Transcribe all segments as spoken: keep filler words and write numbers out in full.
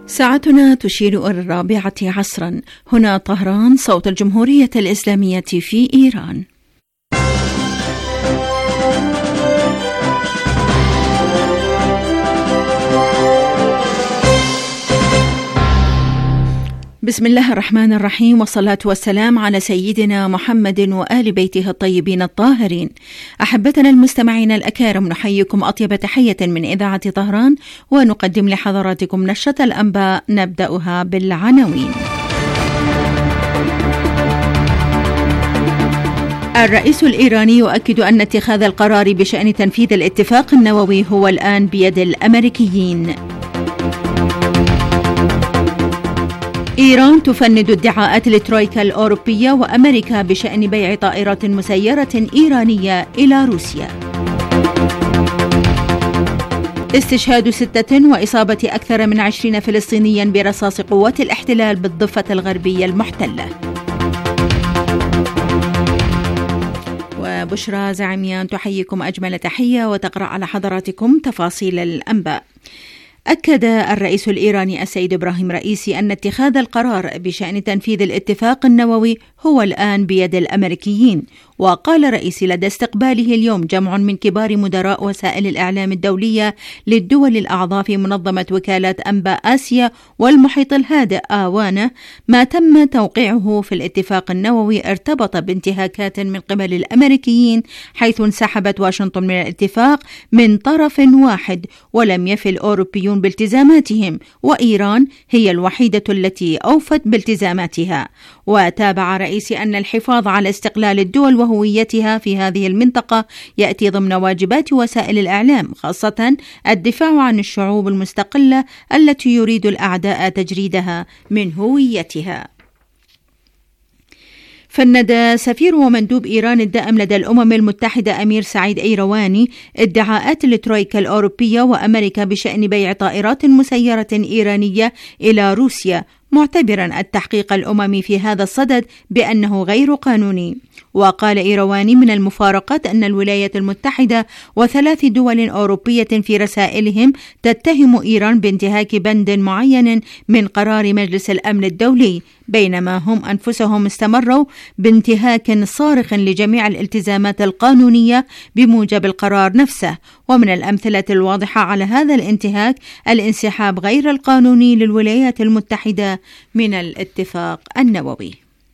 ساعتنا تشير إلى الرابعة عصرا. هنا طهران، صوت الجمهورية الإسلامية في إيران. بسم الله الرحمن الرحيم، والصلاة والسلام على سيدنا محمد وآل بيته الطيبين الطاهرين. أحبتنا المستمعين الأكارم، نحييكم أطيب تحية من إذاعة طهران، ونقدم لحضراتكم نشرة الأنباء نبدأها بالعناوين. الرئيس الإيراني يؤكد أن اتخاذ القرار بشأن تنفيذ الاتفاق النووي هو الآن بيد الأمريكيين. إيران تفند ادعاءات الترويكا الأوروبية وأمريكا بشأن بيع طائرات مسيرة إيرانية إلى روسيا. استشهاد ستة وإصابة أكثر من عشرين فلسطينيا برصاص قوات الاحتلال بالضفة الغربية المحتلة. وبشرى زعيميان تحييكم أجمل تحية وتقرأ على حضراتكم تفاصيل الأنباء. أكد الرئيس الإيراني السيد إبراهيم رئيسي أن اتخاذ القرار بشأن تنفيذ الاتفاق النووي هو الآن بيد الأمريكيين. وقال رئيسي لدى استقباله اليوم جمع من كبار مدراء وسائل الإعلام الدولية للدول الأعضاء في منظمة وكالة أنباء آسيا والمحيط الهادئ آوانة، ما تم توقيعه في الاتفاق النووي ارتبط بانتهاكات من قبل الأمريكيين، حيث انسحبت واشنطن من الاتفاق من طرف واحد ولم يفي الأوروبيون بالتزاماتهم، وإيران هي الوحيدة التي أوفت بالتزاماتها. وتابع رئيسي أن الحفاظ على استقلال الدول وهويتها في هذه المنطقة يأتي ضمن واجبات وسائل الإعلام، خاصة الدفاع عن الشعوب المستقلة التي يريد الأعداء تجريدها من هويتها. فند سفير ومندوب إيران الدائم لدى الأمم المتحدة أمير سعيد إيرواني ادعاءات الترويكا الأوروبية وأمريكا بشأن بيع طائرات مسيرة إيرانية إلى روسيا، معتبرا التحقيق الأممي في هذا الصدد بأنه غير قانوني. وقال إيرواني من المفارقات أن الولايات المتحدة وثلاث دول أوروبية في رسائلهم تتهم إيران بانتهاك بند معين من قرار مجلس الأمن الدولي، بينما هم أنفسهم استمروا بانتهاك صارخ لجميع الالتزامات القانونية بموجب القرار نفسه. ومن الأمثلة الواضحة على هذا الانتهاك الانسحاب غير القانوني للولايات المتحدة من الاتفاق النووي.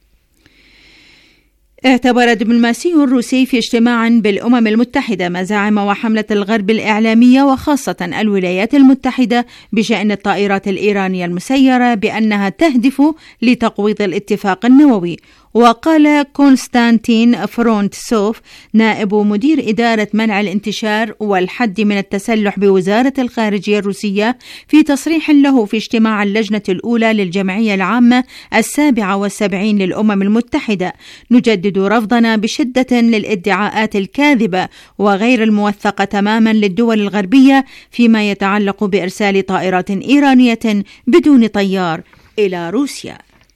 اعتبر دبلوماسي روسي في اجتماع بالأمم المتحدة مزاعم وحملة الغرب الإعلامية وخاصة الولايات المتحدة بشأن الطائرات الإيرانية المسيرة بأنها تهدف لتقويض الاتفاق النووي. وقال كونستانتين فرونتسوف نائب مدير إدارة منع الانتشار والحد من التسلح بوزارة الخارجية الروسية في تصريح له في اجتماع اللجنة الأولى للجمعية العامة السابعة والسبعين للأمم المتحدة: نجدد رفضنا بشدة للادعاءات الكاذبة وغير الموثقة تماما للدول الغربية فيما يتعلق بإرسال طائرات إيرانية بدون طيار إلى روسيا.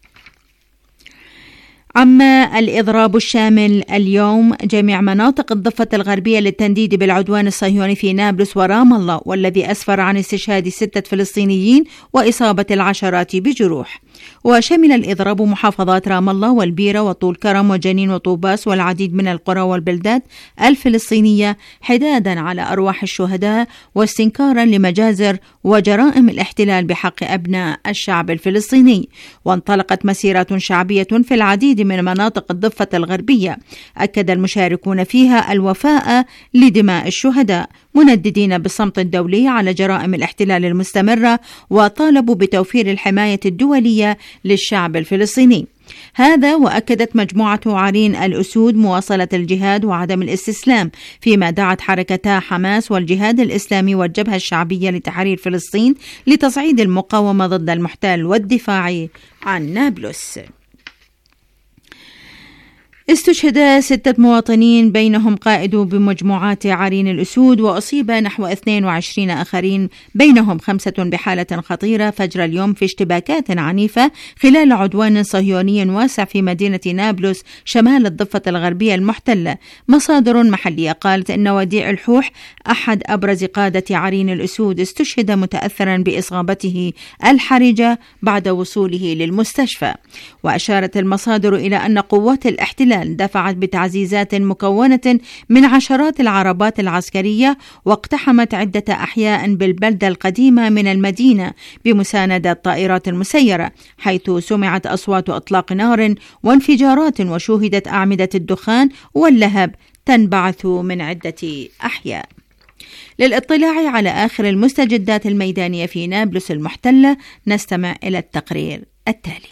عم الإضراب الشامل اليوم جميع مناطق الضفة الغربية للتنديد بالعدوان الصهيوني في نابلس ورام الله، والذي أسفر عن استشهاد ستة فلسطينيين وإصابة العشرات بجروح. وشمل الإضراب محافظات رام الله والبيرة وطول كرم وجنين وطوباس والعديد من القرى والبلدات الفلسطينية، حدادا على أرواح الشهداء واستنكارا لمجازر وجرائم الاحتلال بحق أبناء الشعب الفلسطيني. وانطلقت مسيرات شعبية في العديد من مناطق الضفة الغربية أكد المشاركون فيها الوفاء لدماء الشهداء، منددين بالصمت الدولي على جرائم الاحتلال المستمرة، وطالبوا بتوفير الحماية الدولية للشعب الفلسطيني. هذا وأكدت مجموعة عرين الأسود مواصلة الجهاد وعدم الاستسلام، فيما دعت حركتا حماس والجهاد الإسلامي والجبهة الشعبية لتحرير فلسطين لتصعيد المقاومة ضد المحتل والدفاع عن نابلس. استشهد ستة مواطنين بينهم قائد بمجموعات عرين الأسود، وأصيب نحو اثنين وعشرين آخرين بينهم خمسة بحالة خطيرة فجر اليوم في اشتباكات عنيفة خلال عدوان صهيوني واسع في مدينة نابلس شمال الضفة الغربية المحتلة. مصادر محلية قالت أن وديع الحوح أحد أبرز قادة عرين الأسود استشهد متأثرا بإصابته الحرجة بعد وصوله للمستشفى. وأشارت المصادر إلى أن قوات الاحتلال دفعت بتعزيزات مكونة من عشرات العربات العسكرية واقتحمت عدة أحياء بالبلدة القديمة من المدينة بمساندة الطائرات المسيرة، حيث سمعت أصوات إطلاق نار وانفجارات وشوهدت أعمدة الدخان واللهب تنبعث من عدة أحياء. للاطلاع على آخر المستجدات الميدانية في نابلس المحتلة نستمع إلى التقرير التالي.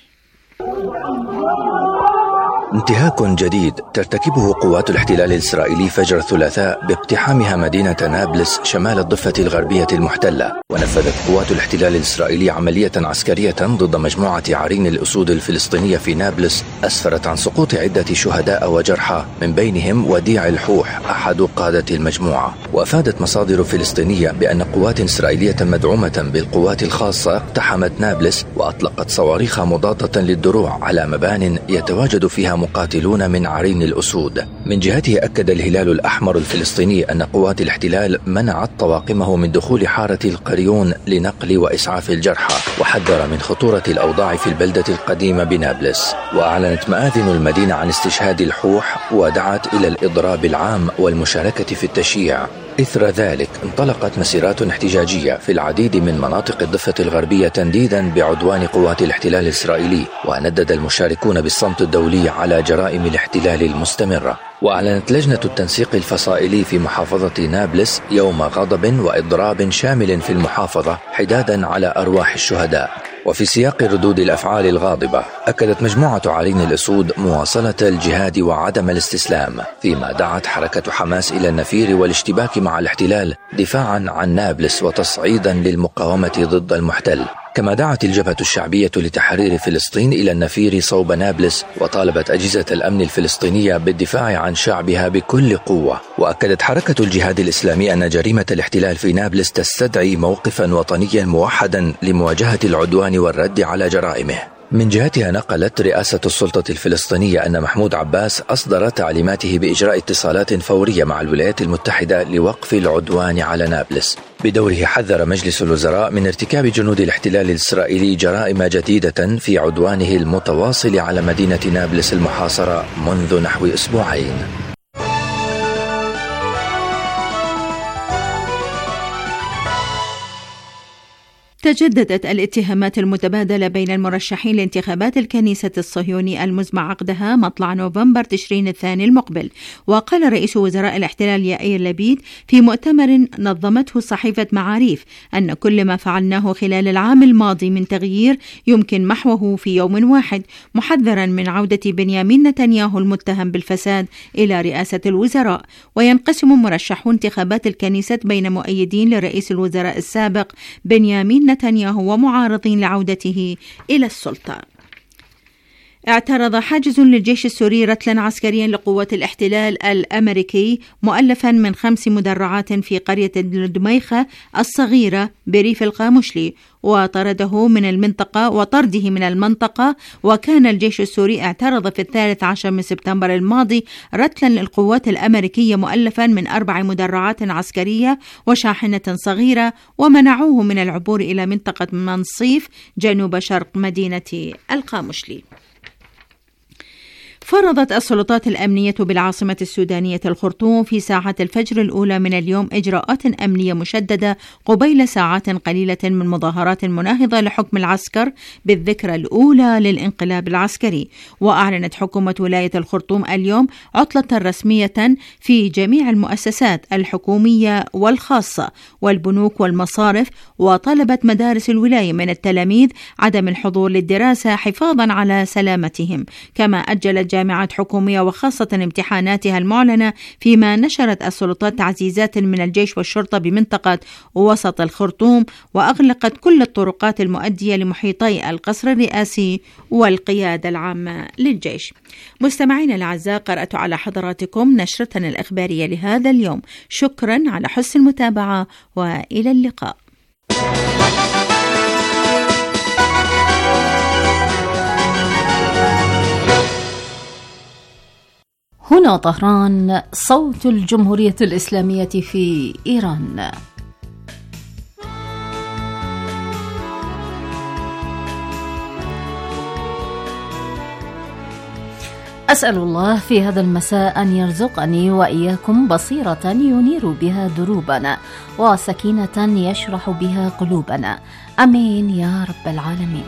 انتهاك جديد ترتكبه قوات الاحتلال الإسرائيلي فجر الثلاثاء باقتحامها مدينة نابلس شمال الضفة الغربية المحتلة. ونفذت قوات الاحتلال الإسرائيلي عملية عسكرية ضد مجموعة عرين الأسود الفلسطينية في نابلس أسفرت عن سقوط عدة شهداء وجرحى، من بينهم وديع الحوح أحد قادة المجموعة. وأفادت مصادر فلسطينية بأن قوات إسرائيلية مدعومة بالقوات الخاصة اقتحمت نابلس وأطلقت صواريخ مضادة للدروع على مبان يتواجد فيها مقاتلون من عرين الأسود. من جهته أكد الهلال الأحمر الفلسطيني أن قوات الاحتلال منعت طواقمه من دخول حارة القريون لنقل وإسعاف الجرحى، وحذر من خطورة الأوضاع في البلدة القديمة بنابلس. وأعلنت مآذن المدينة عن استشهاد الحوح ودعت إلى الإضراب العام والمشاركة في التشييع. إثر ذلك انطلقت مسيرات احتجاجية في العديد من مناطق الضفة الغربية تنديدا بعدوان قوات الاحتلال الإسرائيلي، وندد المشاركون بالصمت الدولي على جرائم الاحتلال المستمرة. وأعلنت لجنة التنسيق الفصائلي في محافظة نابلس يوم غضب وإضراب شامل في المحافظة حدادا على أرواح الشهداء. وفي سياق ردود الأفعال الغاضبة أكدت مجموعة عرين الأسود مواصلة الجهاد وعدم الاستسلام، فيما دعت حركة حماس إلى النفير والاشتباك مع الاحتلال دفاعا عن نابلس وتصعيدا للمقاومة ضد المحتل. كما دعت الجبهة الشعبية لتحرير فلسطين إلى النفير صوب نابلس، وطالبت أجهزة الأمن الفلسطينية بالدفاع عن شعبها بكل قوة. وأكدت حركة الجهاد الإسلامي أن جريمة الاحتلال في نابلس تستدعي موقفا وطنيا موحدا لمواجهة العدوان والرد على جرائمه. من جهتها نقلت رئاسة السلطة الفلسطينية أن محمود عباس أصدر تعليماته بإجراء اتصالات فورية مع الولايات المتحدة لوقف العدوان على نابلس. بدوره حذر مجلس الوزراء من ارتكاب جنود الاحتلال الإسرائيلي جرائم جديدة في عدوانه المتواصل على مدينة نابلس المحاصرة منذ نحو أسبوعين. تجددت الاتهامات المتبادلة بين المرشحين لانتخابات الكنيسة الصهيوني المزمع عقدها مطلع نوفمبر تشرين الثاني المقبل. وقال رئيس وزراء الاحتلال يائير لبيد في مؤتمر نظمته صحيفة معاريف أن كل ما فعلناه خلال العام الماضي من تغيير يمكن محوه في يوم واحد، محذرا من عودة بنيامين نتنياهو المتهم بالفساد إلى رئاسة الوزراء. وينقسم مرشحو انتخابات الكنيسة بين مؤيدين لرئيس الوزراء السابق بنيامين نتنياهو ومعارضين لعودته إلى السلطة. اعترض حاجز للجيش السوري رتلا عسكريا لقوات الاحتلال الأمريكي مؤلفا من خمس مدرعات في قرية دميخة الصغيرة بريف القامشلي وطرده من المنطقة وطرده من المنطقة. وكان الجيش السوري اعترض في الثالث عشر من سبتمبر الماضي رتلا للقوات الأمريكية مؤلفا من أربع مدرعات عسكرية وشاحنة صغيرة، ومنعوه من العبور إلى منطقة منصيف جنوب شرق مدينة القامشلي. فرضت السلطات الأمنية بالعاصمة السودانية الخرطوم في ساعة الفجر الأولى من اليوم إجراءات أمنية مشددة قبيل ساعات قليلة من مظاهرات مناهضة لحكم العسكر بالذكرى الأولى للانقلاب العسكري. وأعلنت حكومة ولاية الخرطوم اليوم عطلة رسمية في جميع المؤسسات الحكومية والخاصة والبنوك والمصارف، وطلبت مدارس الولاية من التلاميذ عدم الحضور للدراسة حفاظا على سلامتهم. كما أجلت جامعات حكومية وخاصة امتحاناتها المعلنة، فيما نشرت السلطات تعزيزات من الجيش والشرطة بمنطقة وسط الخرطوم، وأغلقت كل الطرقات المؤدية لمحيطي القصر الرئاسي والقيادة العامة للجيش. مستمعينا الأعزاء، قرأت على حضراتكم نشرتنا الإخبارية لهذا اليوم. شكرا على حسن المتابعة وإلى اللقاء. هنا طهران، صوت الجمهورية الإسلامية في إيران. أسأل الله في هذا المساء أن يرزقني وإياكم بصيرة ينير بها دروبنا، وسكينة يشرح بها قلوبنا، أمين يا رب العالمين.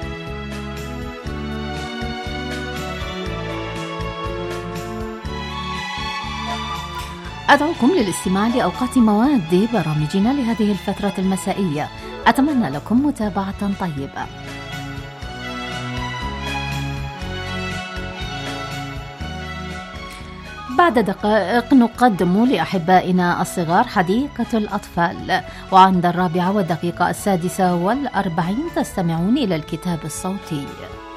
أدعوكم للاستماع لأوقات مواد برامجنا لهذه الفترة المسائية. أتمنى لكم متابعة طيبة. بعد دقائق نقدم لأحبائنا الصغار حديقة الأطفال، وعند الرابعة والدقيقة السادسة والأربعين تستمعون إلى الكتاب الصوتي.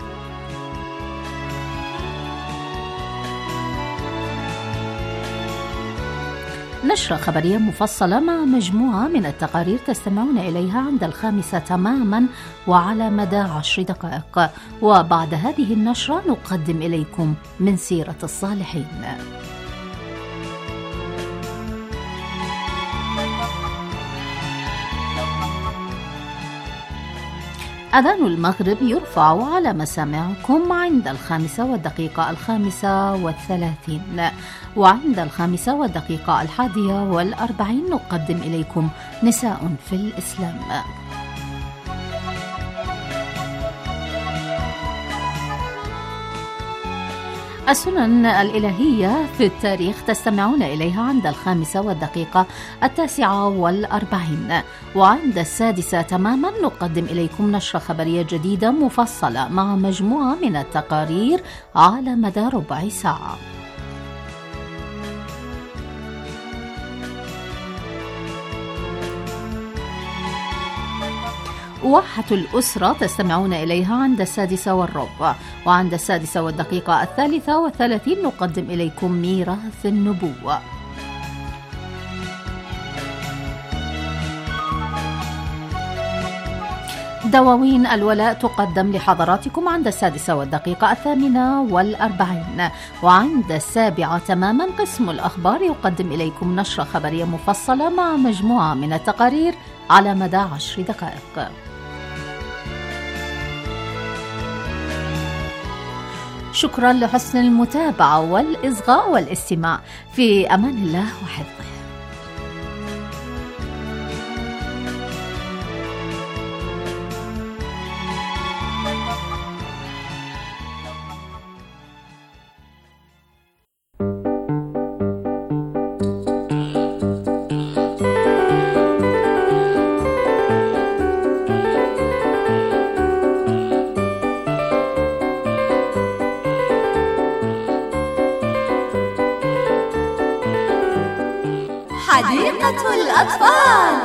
نشرة خبرية مفصلة مع مجموعة من التقارير تستمعون إليها عند الخامسة تماما وعلى مدى عشر دقائق، وبعد هذه النشرة نقدم إليكم من سيرة الصالحين. أذان المغرب يرفع على مسامعكم عند الخامسة والدقيقة الخامسة والثلاثين، وعند الخامسة والدقيقة الحادية والأربعين نقدم إليكم نساء في الإسلام. السنن الإلهية في التاريخ تستمعون إليها عند الخامسة والدقيقة التاسعة والأربعين، وعند السادسة تماما نقدم إليكم نشرة خبرية جديدة مفصلة مع مجموعة من التقارير على مدى ربع ساعة. واحة الأسرة تستمعون إليها عند السادسة والربع، وعند السادسة والدقيقة الثالثة والثلاثين نقدم إليكم ميراث النبوة. دواوين الولاء تقدم لحضراتكم عند السادسة والدقيقة الثامنة والأربعين، وعند السابعة تماما قسم الأخبار يقدم إليكم نشرة خبرية مفصلة مع مجموعة من التقارير على مدى عشر دقائق. شكرا لحسن المتابعة والإصغاء والاستماع. في أمان الله وحفظه. حديقة الأطفال.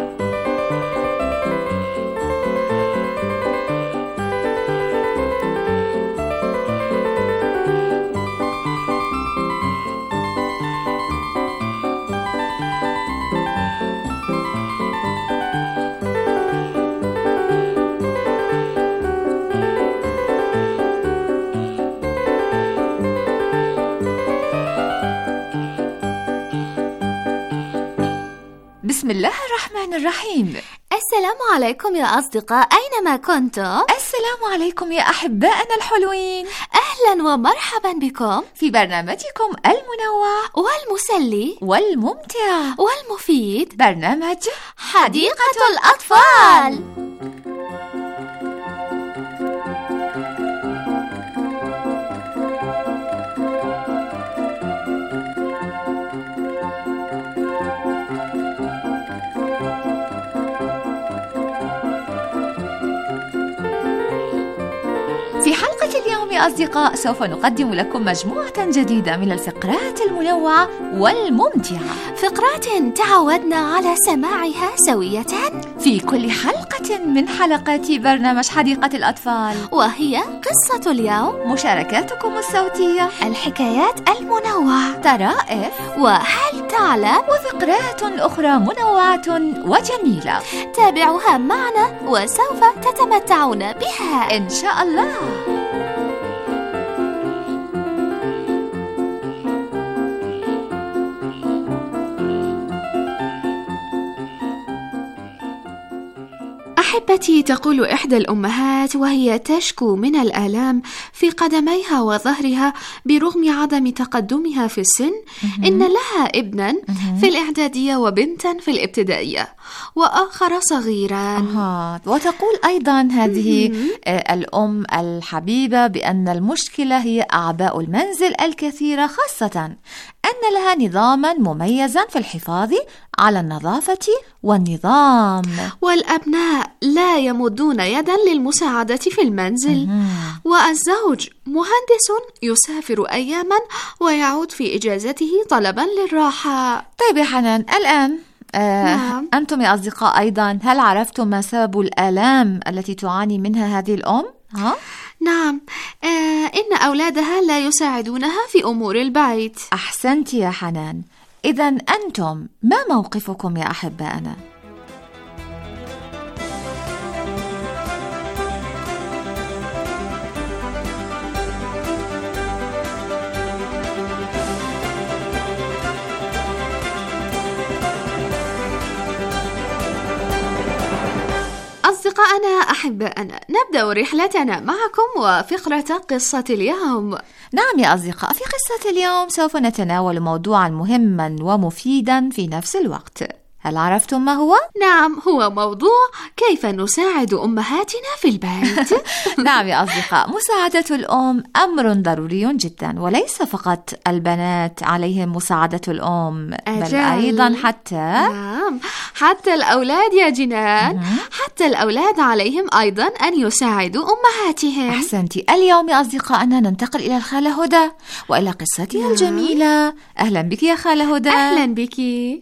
بسم الله الرحمن الرحيم. السلام عليكم يا أصدقاء، أينما كنتم. السلام عليكم يا أحبائنا الحلوين. أهلا ومرحبا بكم في برنامجكم المنوع والمسلي والممتع والمفيد، برنامج حديقة الأطفال. في حلقة اليوم يا أصدقاء سوف نقدم لكم مجموعة جديدة من الفقرات المنوعة والممتعة، فقرات تعودنا على سماعها سوية في كل حلقة من حلقات برنامج حديقة الأطفال، وهي قصة اليوم، مشاركاتكم الصوتية، الحكايات المنوعة، طرائف، وهل تعلم، وفقرات أخرى منوعة وجميلة. تابعوها معنا وسوف تتمتعون بها إن شاء الله. أحبتي، تقول إحدى الأمهات وهي تشكو من الآلام في قدميها وظهرها برغم عدم تقدمها في السن، إن لها ابنا في الإعدادية وبنتا في الابتدائية وآخر صغيرا. آه. وتقول أيضا هذه الأم الحبيبة بأن المشكلة هي أعباء المنزل الكثيرة، خاصة أن لها نظاما مميزا في الحفاظ على النظافة والنظام، والأبناء لا يمدون يدا للمساعدة في المنزل، والزوج مهندس يسافر أياما ويعود في إجازته طلبا للراحة. طيب يا حنان، الآن آه نعم. أنتم يا أصدقاء أيضا هل عرفتم ما سبب الآلام التي تعاني منها هذه الأم؟ ها؟ نعم، آه إن أولادها لا يساعدونها في أمور البيت. أحسنت يا حنان. إذن أنتم ما موقفكم يا أحبائنا؟ أصدقائنا أحبائنا، نبدأ رحلتنا معكم وفقرة قصة اليوم. نعم يا أصدقاء، في قصة اليوم سوف نتناول موضوعا مهما ومفيدا في نفس الوقت. هل عرفتم ما هو؟ نعم، هو موضوع كيف نساعد أمهاتنا في البيت. نعم يا أصدقاء، مساعدة الأم أمر ضروري جدا، وليس فقط البنات عليهم مساعدة الأم، بل أيضا حتى نعم حتى الأولاد يا جنان. حتى الأولاد عليهم أيضا أن يساعدوا أمهاتهم. أحسنتي. اليوم يا أصدقائنا ننتقل إلى الخالة هدى وإلى قصتها نعم. الجميلة. أهلا بك يا خالة هدى. أهلا بك.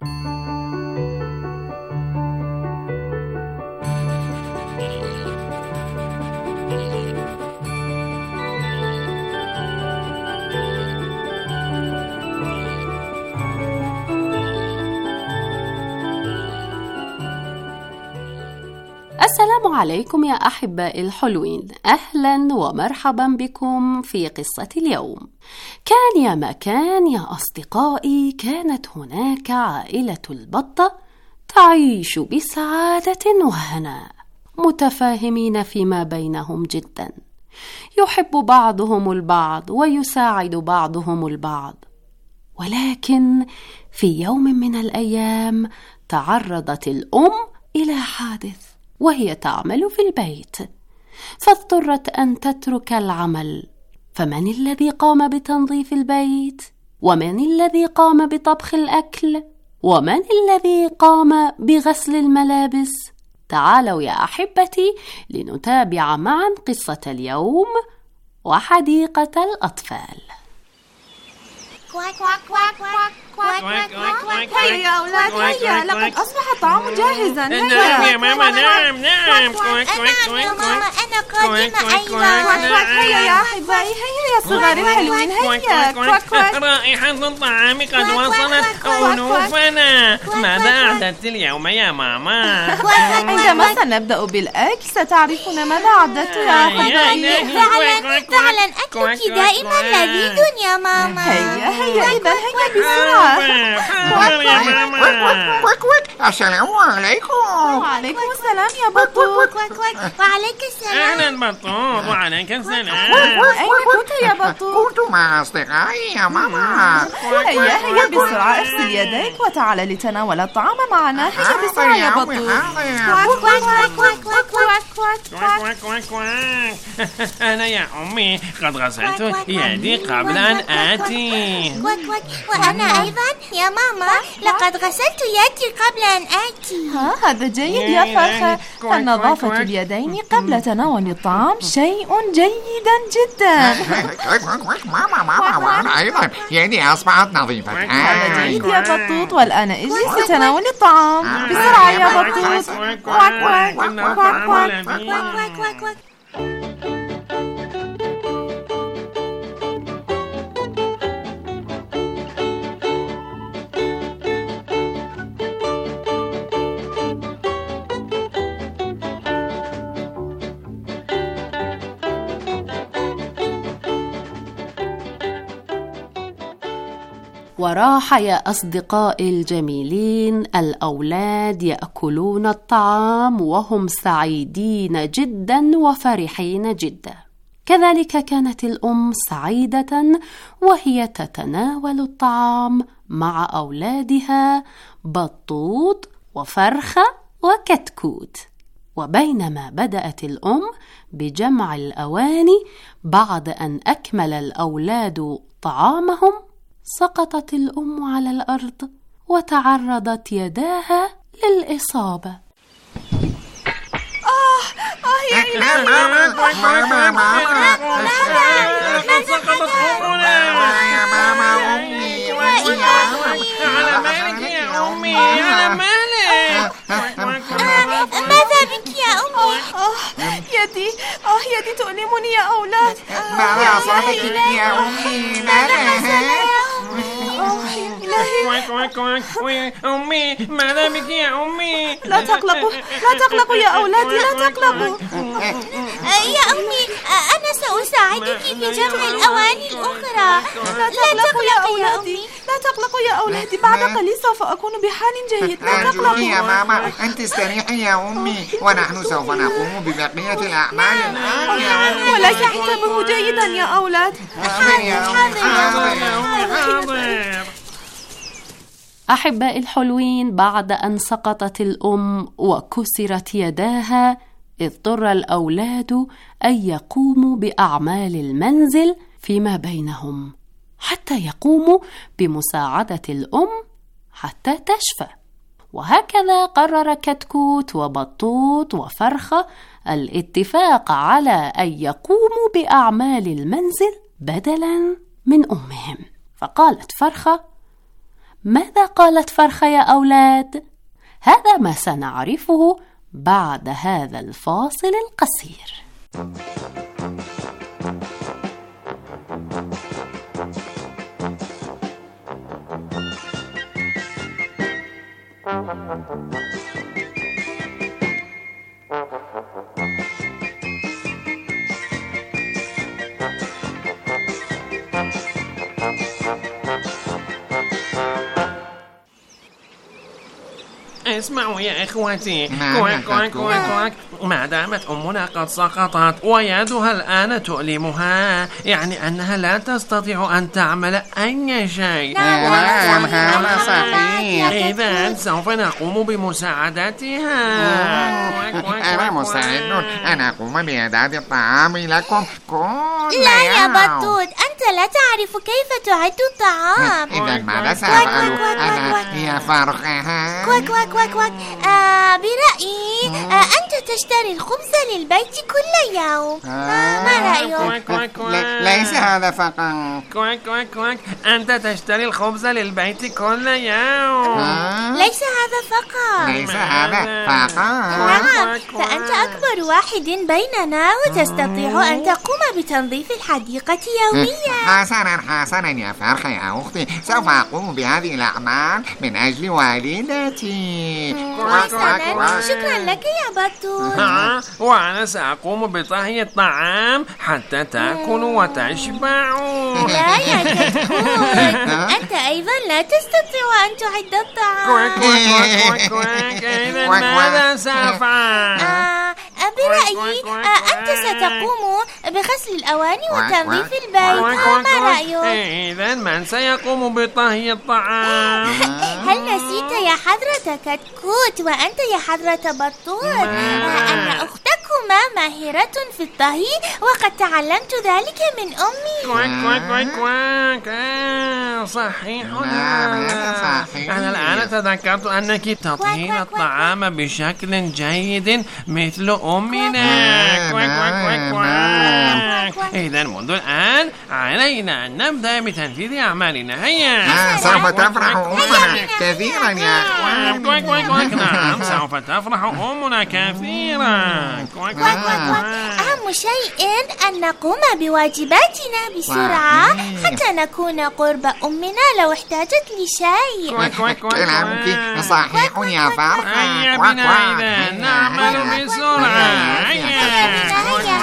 السلام عليكم يا أحبائي الحلوين، أهلا ومرحبا بكم في قصة اليوم. كان يا مكان يا أصدقائي، كانت هناك عائلة البطة تعيش بسعادة وهناء، متفاهمين فيما بينهم جدا، يحب بعضهم البعض ويساعد بعضهم البعض. ولكن في يوم من الأيام تعرضت الأم إلى حادث وهي تعمل في البيت، فاضطرت أن تترك العمل. فمن الذي قام بتنظيف البيت؟ ومن الذي قام بطبخ الأكل؟ ومن الذي قام بغسل الملابس؟ تعالوا يا أحبتي لنتابع معا قصة اليوم وحديقة الأطفال. هيا يا أولاد، هيا، لقد أصبح الطعام جاهزا. نعم يا ماما، نعم نعم. نعم يا ماما، أنا قادمة أيضا. هيا يا أحبائي، هيا يا صغار الحلوين، هيا. رائحة الطعام قد وصلت أنوفنا. ماذا أعددت اليوم يا ماما؟ عندما سنبدأ بالأكل ستعرفون ماذا أعددت يا أحبائي. فعلا فعلا أكلك دائما لذيذ يا ماما. هيا هيا إذا هيا بسرعة. السلام عليكم. وعليكم السلام يا بطوط. وعليك السلام. أهلا بطوط، وعليك السلام. أين كنت يا بطوط؟ كنت مع أصدقائي يا ماما. هيا هيا بسرعة، اغسل يديك وتعال لتناول الطعام معنا. هيا بسرعة يا بطوط. كواك كواك كواك. أنا يا أمي قد غسلت يدي قبل أن آتي. كواك كواك. وأنا أيضا يا ماما لقد غسلت يدي قبل أن آتي. ها هذا جيد يا فرخة. فنظافة اليدين قبل تناول الطعام شيء جيدا جدا. ماما ماما وأنا أيضا يدي أصبحت نظيفة. هذا جيد يا بطوط. والآن اجلس لتناول الطعام بسرعة يا بطوط. كواك كواك كواك كواك كواك كواك كواك. وراح يا أصدقائي الجميلين الأولاد يأكلون الطعام وهم سعيدين جدا وفرحين جدا. كذلك كانت الأم سعيدة وهي تتناول الطعام مع أولادها بطوط وفرخة وكتكوت. وبينما بدأت الأم بجمع الأواني بعد أن أكمل الأولاد طعامهم، سقطت الأم على الأرض وتعرضت يداها للإصابة. آه آه يا إلهي. ماما ماما سقطت يا ماما أمي. على مالك يا أمي، على مالك. ماذا بك يا أمي؟ يدي آه يدي تؤلمني يا أولاد. ماذا أصابتك يا أمي؟ كواك كواك كواك. أمي ماذا بك يا أمي؟ لا تقلقوا لا تقلقوا يا أولادي، لا تقلقوا. يا أمي أنا سأساعدك في جمع الأواني الأخرى. لا تقلقوا يا أولادي، لا تقلقوا يا أولادي. بعد قليل سوف أكون بحال جيد. لا تقلقوا يا ماما. أنت استريحي يا أمي ونحن سوف نقوم ببقية الأعمال الآن يا أمي. ولكن انتبهوا جيدا يا أولاد. حاضر يا أمي. حاضر. أحبائي الحلوين، بعد أن سقطت الأم وكسرت يداها، اضطر الأولاد أن يقوموا بأعمال المنزل فيما بينهم حتى يقوموا بمساعدة الأم حتى تشفى. وهكذا قرر كتكوت وبطوط وفرخة الاتفاق على أن يقوموا بأعمال المنزل بدلاً من أمهم. فقالت فرخة، ماذا قالت فرخة يا أولاد؟ هذا ما سنعرفه بعد هذا الفاصل القصير. اسمعوا يا إخوتي. كواك كواك كواك كواك. ما دامت أمنا قد سقطت ويدها الآن تؤلمها، يعني أنها لا تستطيع أن تعمل أي شيء. نعم هذا صحيح. إذن سوف نقوم بمساعدتها. أنا مستعد أن أقوم بإعداد الطعام لكم كل يوم. لا يا بطوط، أنت لا تعرف كيف تعد الطعام. إذن ماذا سأفعل أنا يا فرخة؟ كواك كواك كواك كواك. آه برأيي آه أنت تشتري الخبز للبيت كل يوم. آه ما رأيك؟ ليس هذا فقط. كواك كواك كواك. أنت تشتري الخبز للبيت كل يوم. ليس هذا فقط. ليس هذا فقط. نعم، فأنت أكبر واحد بيننا وتستطيع أن تقوم بتنظيف الحديقة يوميا. حسنا حسنا يا فرخة يا أختي، سوف أقوم بهذه الأعمال من أجل والدتي. حسنا، شكرا لك يا بطوط. وأنا سأقوم بطهي الطعام حتى تأكلوا وتشبعوا. لا يا كتكوت، أنت أيضا لا تستطيع أن تعد الطعام. كواك كواك كواك كواك. إذن ماذا سأفعل؟ برأيي أنت ستقوم بغسل الأواني وتنظيف البيت. ما رأيك؟ إذن من سيقوم بطهي الطعام؟ هل نسيت يا حضرة كتكوت وأنت يا حضرة بطوط أن أختكما ماهرة في الطهي، وقد تعلمت ذلك من أمي. كواك كواك كواك كواك. آه صحيح. أنا الآن تذكرت أنك تطهين الطعام بشكل جيد مثل أمنا. كواك كواك كواك كواك. إذن منذ الآن علينا أن نبدأ بتنفيذ أعمالنا. هيا. سوف تفرح أمنا كثيرا يا أخوان. كواك كواك كواك. نعم سوف تفرح أمنا كثيرا. كواك كواك كواك. أهم شيء أن نقوم بواجباتنا بسرعة حتى نكون قرب أمنا لو احتاجت لشيء. كلامك صحيح يا فرحة. هيا بنا إذا نعمل بسرعة. هيا.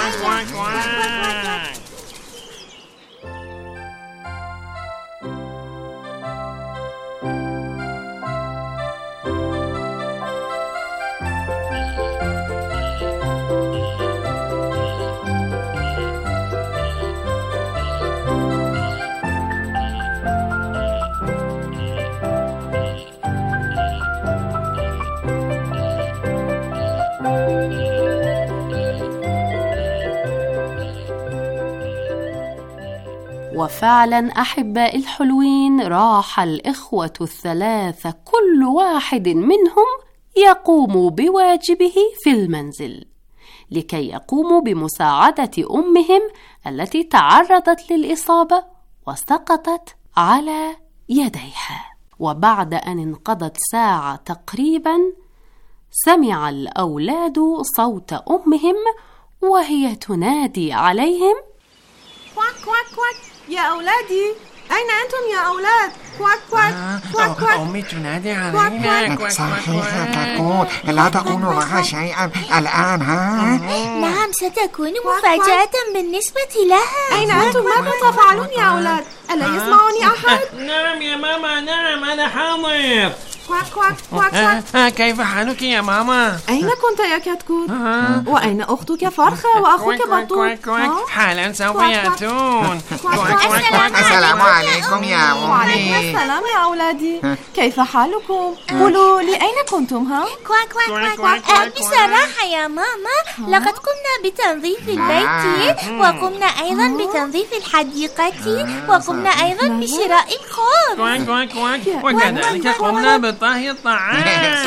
وفعلا أحبائي الحلوين، راح الإخوة الثلاثة كل واحد منهم يقوم بواجبه في المنزل لكي يقوموا بمساعدة أمهم التي تعرضت للإصابة وسقطت على يديها. وبعد أن انقضت ساعة تقريبا، سمع الأولاد صوت أمهم وهي تنادي عليهم: كواك كواك كواك يا أولادي، أين أنتم يا أولاد؟ كواك كواك كواك كواك. أمي تنادي علينا. صحيح كاكوت، لا تقول لها شيئا الآن. ها؟ نعم، ستكون مفاجأة بالنسبة لها. أين أنتم؟ ماذا تفعلون يا أولاد؟ ألا يسمعني أحد؟ نعم يا ماما، نعم أنا حاضر. كواك كواك كواك كواك. كيف حالك يا ماما؟ أين كنت يا كتكوت؟ وأين أختك فرخة وأخوك بطوط؟ حالا سوف يأتون. السلام عليكم يا أمي. وعليكم السلام يا أولادي، كيف حالكم؟ قولوا لي أين كنتم؟ ها؟ كواك كواك كواك. بصراحة يا ماما لقد قمنا بتنظيف البيت، وقمنا أيضا بتنظيف الحديقة، وقمنا أيضا بشراء الخبز. كواك كواك كواك. وكذلك قمنا بطهي الطعام.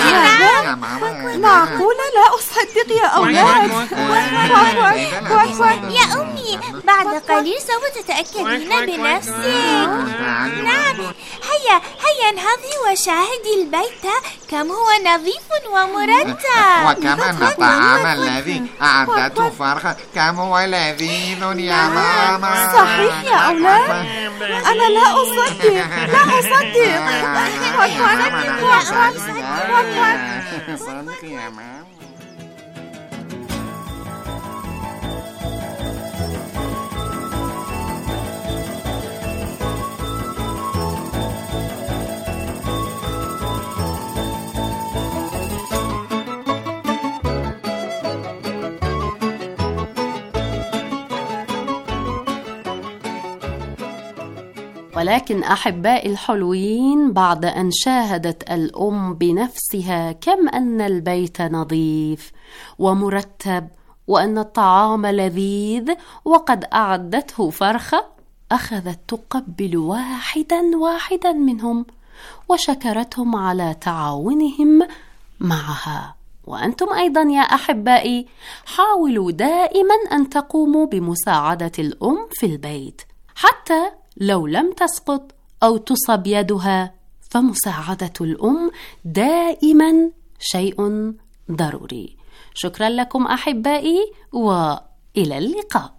معقولة؟ لا أصدق يا أولاد. يا أمي، بعد قليل سوف تتأكدين بنفسك. نعم، هيا هيا انهضي وشاهدي البيت كم هو نظيف ومرتب، وكمان الطعام الذي أعدته فرخة كم هو لذيذ يا ماما. صحيح يا أولاد، أنا لا أصدق لا أصدق. صدق يا ماما. ولكن أحبائي الحلوين، بعد أن شاهدت الأم بنفسها كم أن البيت نظيف ومرتب وأن الطعام لذيذ وقد أعدته فرخة، أخذت تقبل واحدا واحدا منهم وشكرتهم على تعاونهم معها. وأنتم أيضا يا أحبائي، حاولوا دائما أن تقوموا بمساعدة الأم في البيت، حتى لو لم تسقط أو تصب يدها، فمساعدة الأم دائما شيء ضروري. شكرا لكم أحبائي، وإلى اللقاء.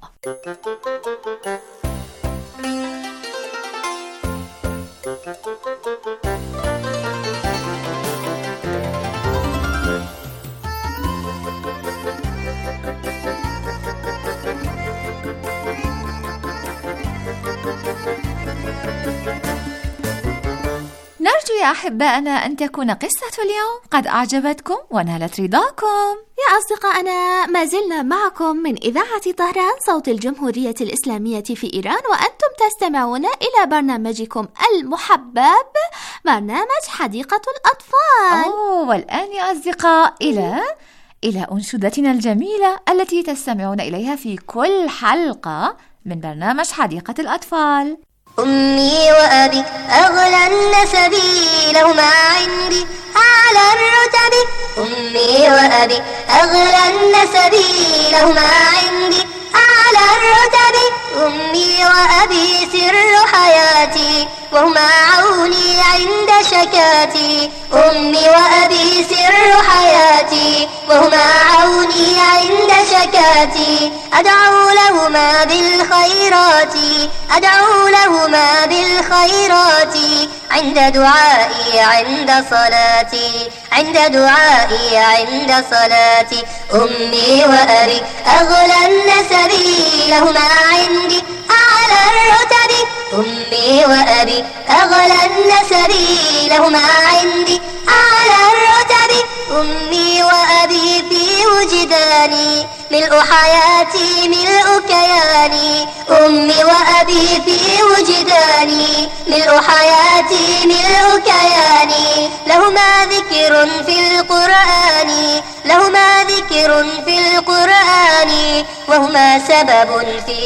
نرجو يا أحبائنا أن تكون قصة اليوم قد أعجبتكم ونالت رضاكم. يا أصدقائنا، ما زلنا معكم من إذاعة طهران صوت الجمهورية الإسلامية في إيران، وأنتم تستمعون إلى برنامجكم المحبب، برنامج حديقة الأطفال. أوه، والآن يا أصدقاء إلى إلى أنشودتنا الجميلة التي تستمعون إليها في كل حلقة من برنامج حديقة الأطفال. أمي وأبي أغلى النسب لهما عندي أعلى الرتب. أمي وأبي أغلى النسب لهما عندي أعلى الرتب. أمي وأبي سر حياتي وهما عوني عند شكاتي. أمي وأبي سر حياتي وهما عوني عند شكاتي. أدعو لهما بالخيرات أدعو لهما بالخيرات عند دعائي عند صلاتي عند دعائي عند صلاتي. أمي وأبي أغلى النسب لهما عندي أعلى الرتب. أمي وأبي أغلى النسب لهما عندي أعلى الرتب. أمي وأبي في وجداني ملء حياتي ملء كياني. أمي وأبي في وجداني ملء حياتي ملء كياني. لهما ذكر في القرآن لهما ذكر في القرآن وهما سبب في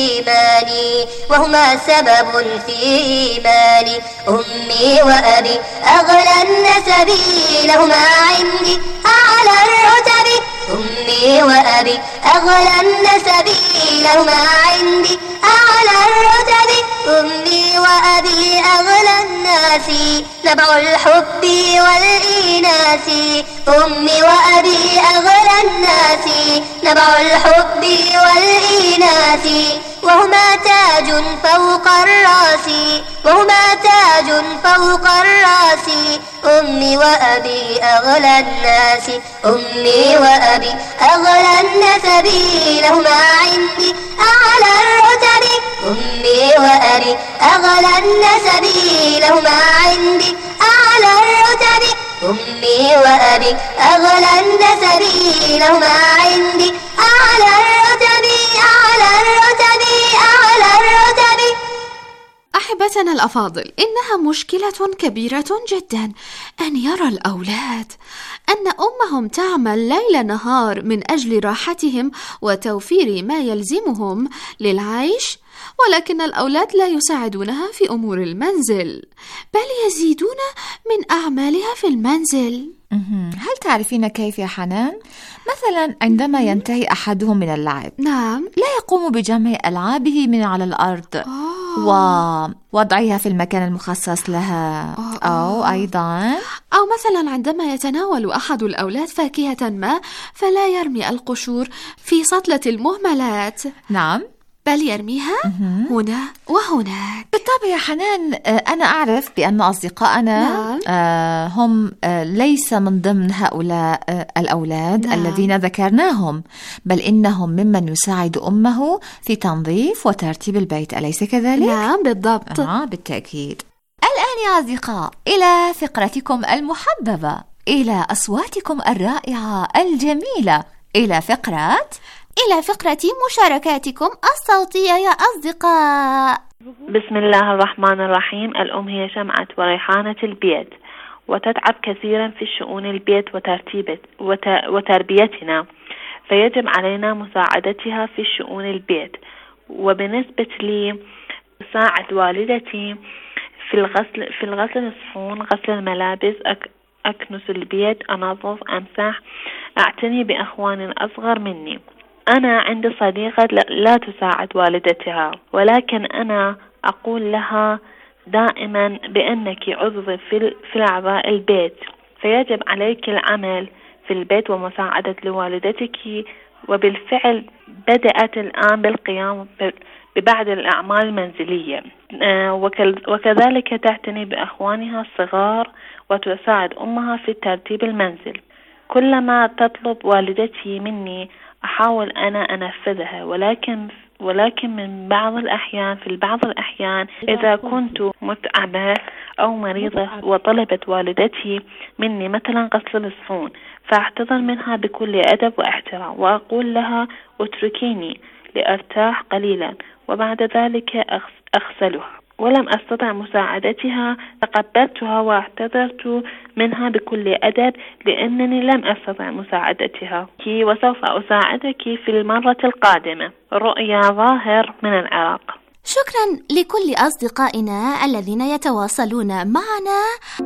إيماني وهما سبب في إيماني. أمي وأبي أغلى النسب لهما عندي أعلى الرتب. أمي وأبي أغلى النسب لهما عندي أعلى الرتب. أمي وأبي أغلى الناس نبع الحب والإيناس. أمي وأبي أغلى الناس نبع الحب والإيناس وهما تاج فوق الرأس وهما تاج فوق الرأس. أمي وأبي أغلى الناس أمي وأبي أغلى النسب لهما عندي أعلى الرتب. أمي وأبي أغلى النسب لهما عندي أعلى الرتب. أمي وأبي أغلى النسب لهما عندي أعلى الرتب أعلى الرتب أعلى الرتب. أحبتنا الأفاضل، إنها مشكلة كبيرة جدا أن يرى الأولاد أن أمهم تعمل ليل نهار من أجل راحتهم وتوفير ما يلزمهم للعيش، ولكن الأولاد لا يساعدونها في أمور المنزل بل يزيدون من أعمالها في المنزل. هل تعرفين كيف يا حنان؟ مثلا عندما ينتهي أحدهم من اللعب نعم لا يقوم بجمع ألعابه من على الأرض أوه. ووضعها في المكان المخصص لها أوه. أو أيضا أو مثلا عندما يتناول أحد الأولاد فاكهة ما فلا يرمي القشور في سطلة المهملات، نعم بل يرميها مه. هنا وهناك. بالطبع يا حنان، أنا أعرف بأن أصدقائنا نعم. هم ليس من ضمن هؤلاء الأولاد نعم. الذين ذكرناهم، بل إنهم ممن يساعد أمه في تنظيف وترتيب البيت، أليس كذلك؟ نعم بالضبط. آه بالتأكيد. الآن يا أصدقاء إلى فقرتكم المحببة، إلى أصواتكم الرائعة الجميلة، إلى فقرة إلى فقرة مشاركاتكم الصوتية يا أصدقاء. بسم الله الرحمن الرحيم. الأم هي شمعة وريحانة البيت، وتتعب كثيرا في شؤون البيت وترتيبت وتربيتنا، فيجب علينا مساعدتها في شؤون البيت. وبالنسبة لي أساعد والدتي في الغسل في الغسل الصحون، غسل الملابس، أك أكنس البيت، أنظف، أمسح، أعتني بأخوان أصغر مني. أنا عندي صديقة لا تساعد والدتها، ولكن أنا أقول لها دائما بأنك عضو في في أعضاء البيت، فيجب عليك العمل في البيت ومساعدة لوالدتك. وبالفعل بدأت الآن بالقيام ببعض الأعمال المنزلية، وكذلك تعتني بأخوانها الصغار وتساعد أمها في ترتيب المنزل. كلما تطلب والدتي مني أحاول أنا أنفذها، ولكن ولكن من بعض الأحيان في بعض الأحيان إذا كنت متعبة أو مريضة وطلبت والدتي مني مثلا غسل الصحون، فأعتذر منها بكل أدب واحترام وأقول لها اتركيني لأرتاح قليلا، وبعد ذلك أغسلها. ولم أستطع مساعدتها. تقبلتها واعتذرت منها بكل أدب لأنني لم أستطع مساعدتها، وسوف أساعدك في المرة القادمة. رؤيا ظاهر من العراق. شكرا لكل أصدقائنا الذين يتواصلون معنا.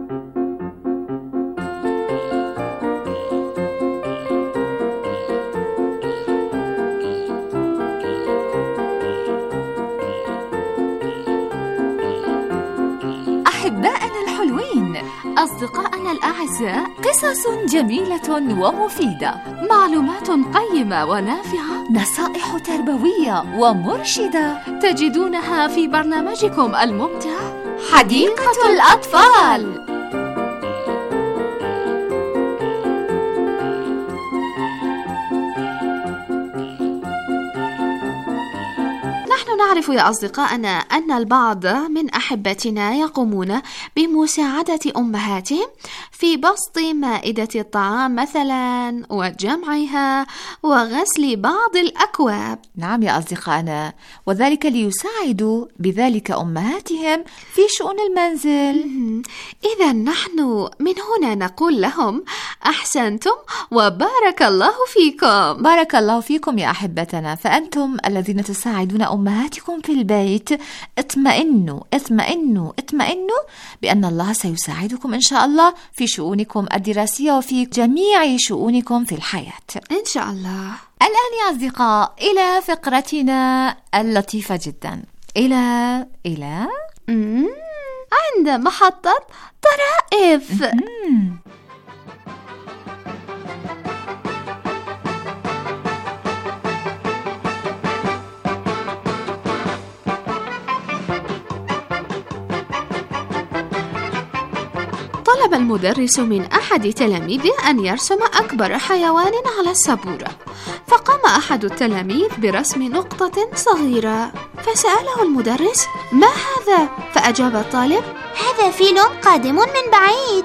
أحبائنا الحلوين، أصدقائنا الأعزاء، قصص جميلة ومفيدة، معلومات قيمة ونافعة، نصائح تربوية ومرشدة تجدونها في برنامجكم الممتع حديقة الأطفال. نعرف يا أصدقائنا أن البعض من أحبتنا يقومون بمساعدة أمهاتهم في بسط مائدة الطعام مثلا، وجمعها وغسل بعض الأكواب. نعم يا أصدقائنا، وذلك ليساعدوا بذلك أمهاتهم في شؤون المنزل. إذا نحن من هنا نقول لهم أحسنتم وبارك الله فيكم. بارك الله فيكم يا أحبتنا، فأنتم الذين تساعدون أمهاتكم في البيت اطمئنوا اطمئنوا اطمئنوا بأن الله سيساعدكم إن شاء الله في شؤونكم الدراسية وفي جميع شؤونكم في الحياة إن شاء الله. الآن يا أصدقاء إلى فقرتنا اللطيفة جدا، إلى إلى عند محطة طرائف. طلب المدرس من أحد تلاميذه أن يرسم أكبر حيوان على السبورة، فقام أحد التلاميذ برسم نقطة صغيرة، فسأله المدرس: ما هذا؟ فأجاب الطالب: هذا فيل قادم من بعيد.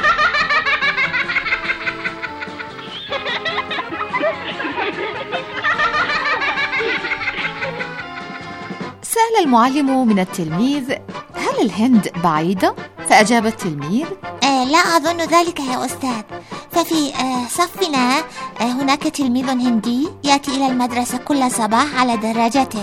سأل المعلم من التلميذ: هل الهند بعيدة؟ فأجاب التلميذ: آه لا أظن ذلك يا أستاذ، ففي آه صفنا آه هناك تلميذ هندي يأتي إلى المدرسة كل صباح على دراجته.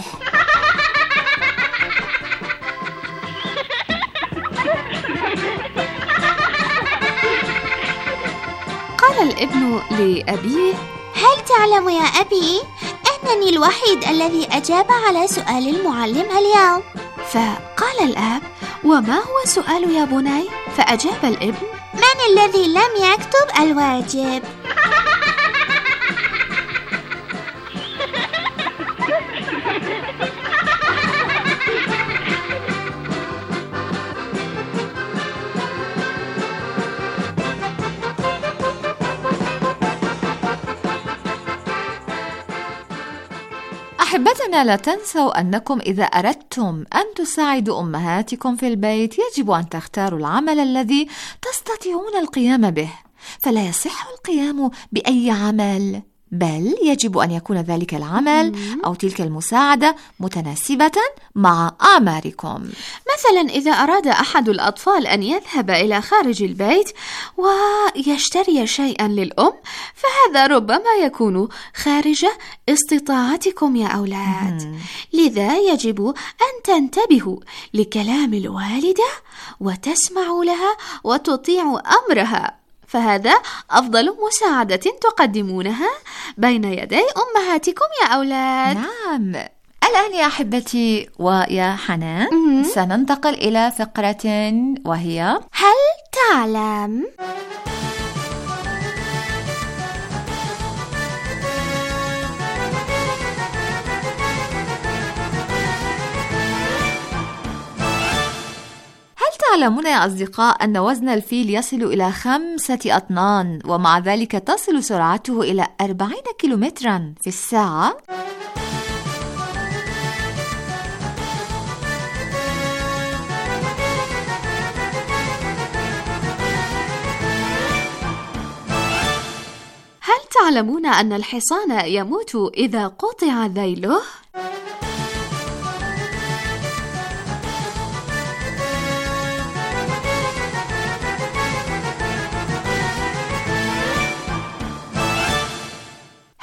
قال الابن لأبيه: هل تعلم يا أبي أنني الوحيد الذي أجاب على سؤال المعلم اليوم؟ فقال الأب: وما هو سؤال يا بني؟ فأجاب الابن: من الذي لم يكتب الواجب؟ أحبتنا، لا تنسوا أنكم إذا أردتم أن تساعدوا أمهاتكم في البيت يجب أن تختاروا العمل الذي تستطيعون القيام به، فلا يصح القيام بأي عمل، بل يجب أن يكون ذلك العمل أو تلك المساعدة متناسبة مع أعماركم. مثلا إذا أراد أحد الأطفال أن يذهب إلى خارج البيت ويشتري شيئا للأم، فهذا ربما يكون خارج استطاعتكم يا أولاد. لذا يجب أن تنتبهوا لكلام الوالدة وتسمعوا لها وتطيعوا أمرها، فهذا أفضل مساعدة تقدمونها بين يدي أمهاتكم يا أولاد. نعم. الآن يا أحبتي ويا حنان سننتقل إلى فقرة وهي هل تعلم؟ تعلمون يا أصدقاء أن وزن الفيل يصل إلى خمسة أطنان، ومع ذلك تصل سرعته إلى أربعين كيلومترا في الساعة؟ هل تعلمون أن الحصان يموت إذا قطع ذيله؟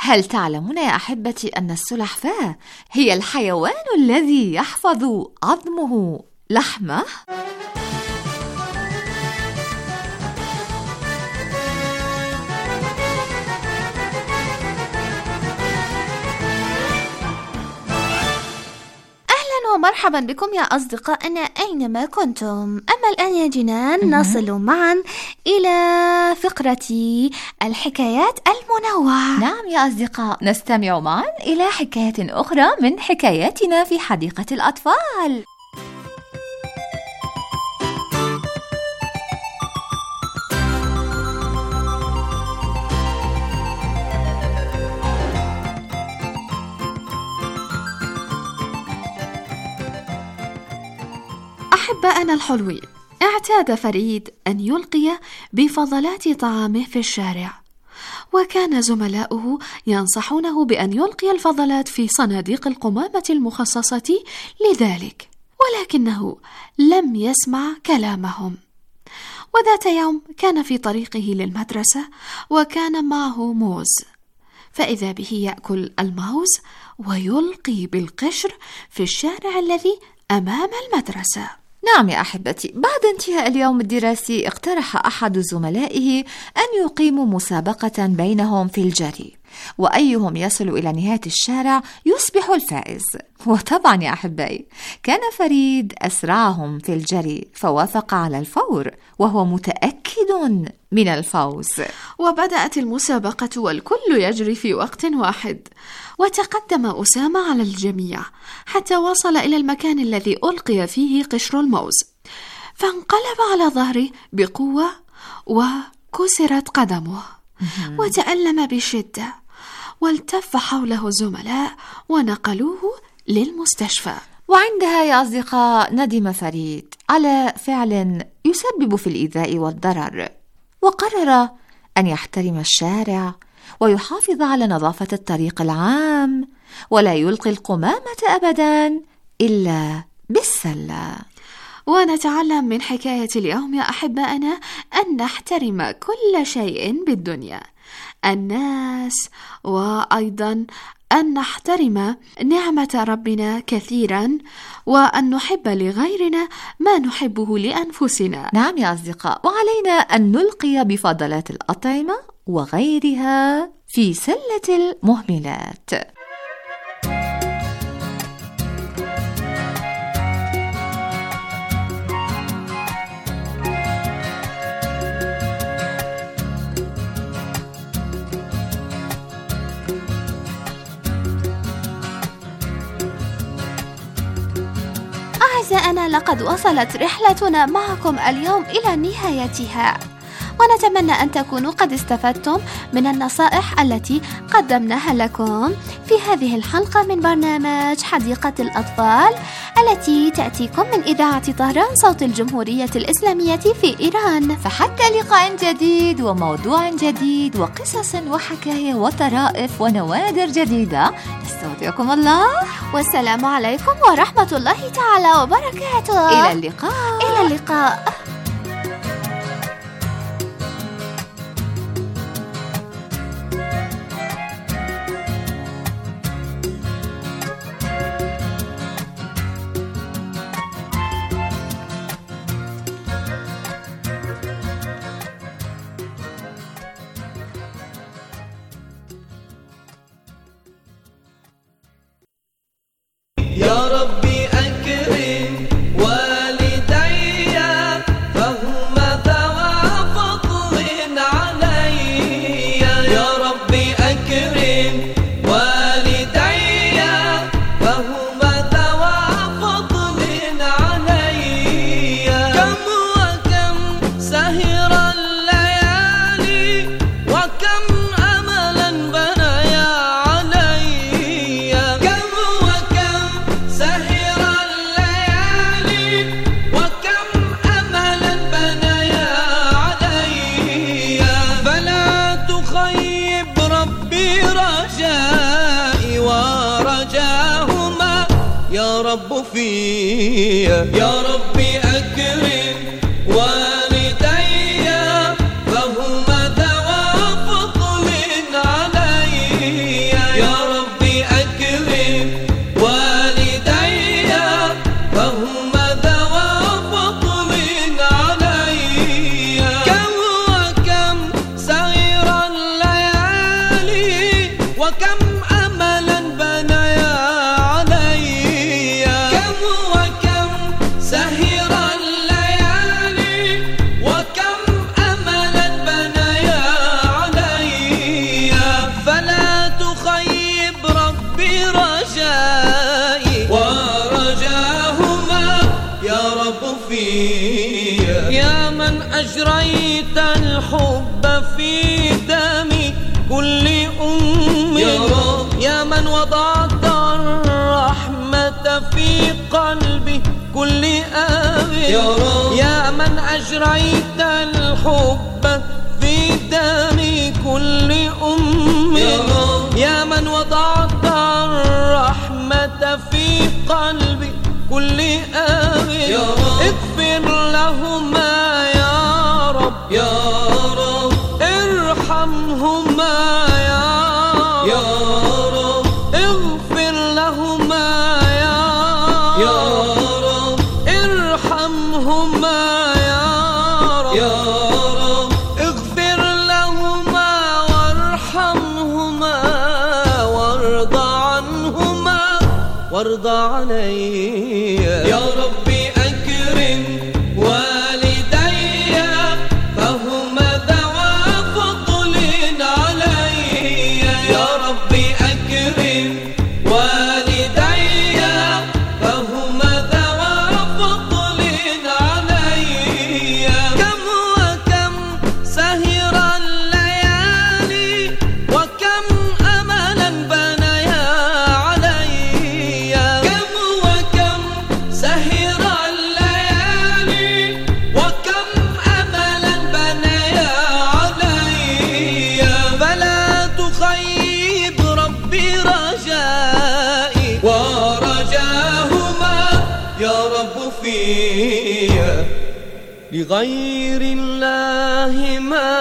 هل تعلمون يا أحبتي أن السلحفاة هي الحيوان الذي يحفظ عظمه لحمه؟ ومرحبا بكم يا أصدقائنا أينما كنتم. أما الآن يا جنان نصل معا إلى فقرة الحكايات المنوعة. نعم يا أصدقاء، نستمع معا إلى حكاية أخرى من حكاياتنا في حديقة الأطفال. أحبائنا الحلوين، اعتاد فريد أن يلقي بفضلات طعامه في الشارع، وكان زملاؤه ينصحونه بأن يلقي الفضلات في صناديق القمامة المخصصة لذلك، ولكنه لم يسمع كلامهم. وذات يوم كان في طريقه للمدرسة وكان معه موز، فإذا به يأكل الموز ويلقي بالقشر في الشارع الذي أمام المدرسة. نعم يا أحبتي، بعد انتهاء اليوم الدراسي اقترح أحد زملائه أن يقيموا مسابقة بينهم في الجري، وأيهم يصل إلى نهاية الشارع يصبح الفائز. وطبعا يا أحبائي كان فريد أسرعهم في الجري، فوافق على الفور وهو متأكد من الفوز. وبدأت المسابقة والكل يجري في وقت واحد، وتقدم أسامة على الجميع حتى وصل إلى المكان الذي ألقي فيه قشر الموز، فانقلب على ظهره بقوة وكسرت قدمه وتألم بشدة، والتف حوله الزملاء ونقلوه للمستشفى. وعندها يا أصدقاء ندم فريد على فعل يسبب في الإيذاء والضرر، وقرر أن يحترم الشارع ويحافظ على نظافة الطريق العام، ولا يلقي القمامة أبدا إلا بالسلة. ونتعلم من حكاية اليوم يا أحبائنا أن نحترم كل شيء بالدنيا، الناس، وأيضا أن نحترم نعمة ربنا كثيرا، وأن نحب لغيرنا ما نحبه لأنفسنا. نعم يا أصدقاء، وعلينا أن نلقي بفضلات الأطعمة وغيرها في سلة المهملات. أعزائنا، لقد وصلت رحلتنا معكم اليوم إلى نهايتها، ونتمنى أن تكونوا قد استفدتم من النصائح التي قدمناها لكم في هذه الحلقة من برنامج حديقة الأطفال التي تأتيكم من إذاعة طهران صوت الجمهورية الإسلامية في إيران. فحتى لقاء جديد وموضوع جديد وقصص وحكاية وطرائف ونوادر جديدة، نستودعكم الله، والسلام عليكم ورحمة الله تعالى وبركاته. إلى اللقاء. إلى اللقاء. يا ربي أكرم والدي فهما ذوى فضل علي. يا ربي أكرم والدي فهما ذوى فضل علي. كم وكم سهر الليالي وكم أملا بنايا علي. كم سهر الليالي وكم أملا بنايا علي. فلا تخيب ربي رجائي ورجاهما يا رب فيا. يا ربي أكرم والدي فهما ذوى فضل علي. وكم أملا بنيا علي، كم وكم سهر الليالي وكم أملا بنيا علي، فلا تخيب ربي رجائي ورجاهما يا رب فيا. يا من أجريت الحب في دمي كل أم، يا من وضعت الرحمة في قلبي كل أب، يا من أجريت الحب في دمي كل أم، يا من وضعت الرحمة في قلبي كل أب، اغفر لهما يا رب يا رب، ارحمهما يا رب، اغفر لهما يا رب، ارحمهما يا رب، اغفر لهما وارحمهما وارض عنهما وارض علي. يا ربي أكرم والدي فهما ذوى فضل علي، يا ربي أكرم والدي فهما ذوى فضل علي، كم وكم سهر الليالي وكم أملا بنيا علي، كم وكم سهر الليالي وكم أملا بنيا علي، فلا تخيب ربي رجائي ورجاهما يا رب فيا. لغير الله ما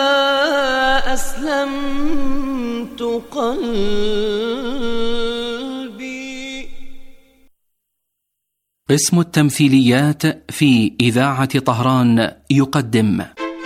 أسلمت قلبي. قسم التمثيليات في إذاعة طهران يقدم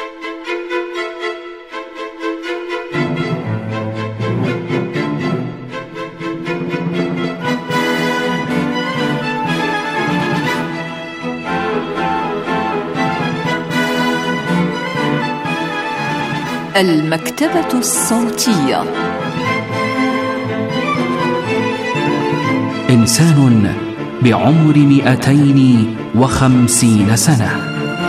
المكتبة الصوتية. إنسان بعمر مئتين وخمسين سنة.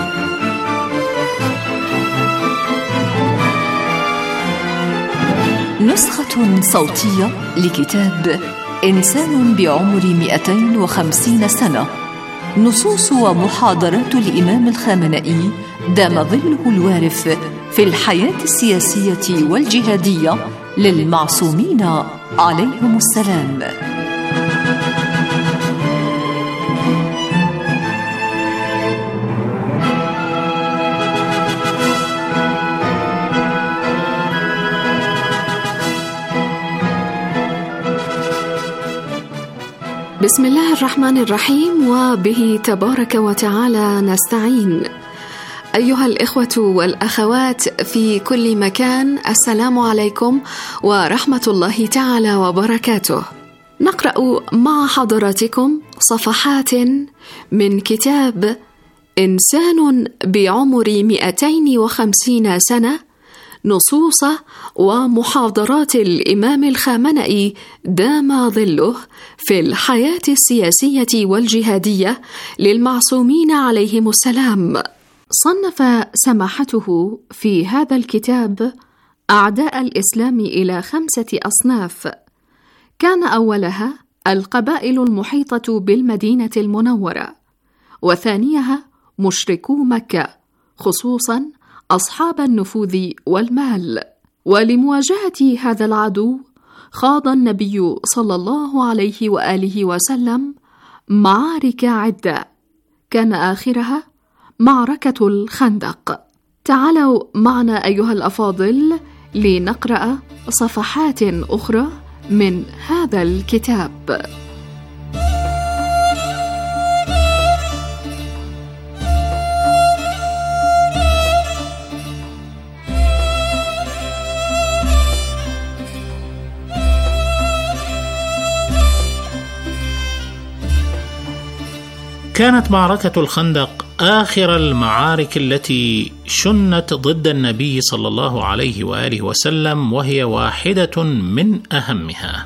نسخة صوتية لكتاب إنسان بعمر مئتين وخمسين سنة، نصوص ومحاضرات الإمام الخامنئي دام ظله الوارف في الحياة السياسية والجهادية للمعصومين عليهم السلام. بسم الله الرحمن الرحيم، وبه تبارك وتعالى نستعين. أيها الإخوة والأخوات في كل مكان، السلام عليكم ورحمة الله تعالى وبركاته. نقرأ مع حضراتكم صفحات من كتاب إنسان بعمر مئتين وخمسين سنة، نصوص ومحاضرات الإمام الخامنئي دام ظله في الحياة السياسية والجهادية للمعصومين عليهم السلام. صنف سماحته في هذا الكتاب أعداء الإسلام إلى خمسة أصناف، كان أولها القبائل المحيطة بالمدينة المنورة، وثانيها مشركو مكة، خصوصاً أصحاب النفوذ والمال. ولمواجهة هذا العدو خاض النبي صلى الله عليه وآله وسلم معارك عدة، كان آخرها معركة الخندق. تعالوا معنا أيها الأفاضل لنقرأ صفحات أخرى من هذا الكتاب. كانت معركة الخندق آخر المعارك التي شنت ضد النبي صلى الله عليه وآله وسلم، وهي واحدة من أهمها،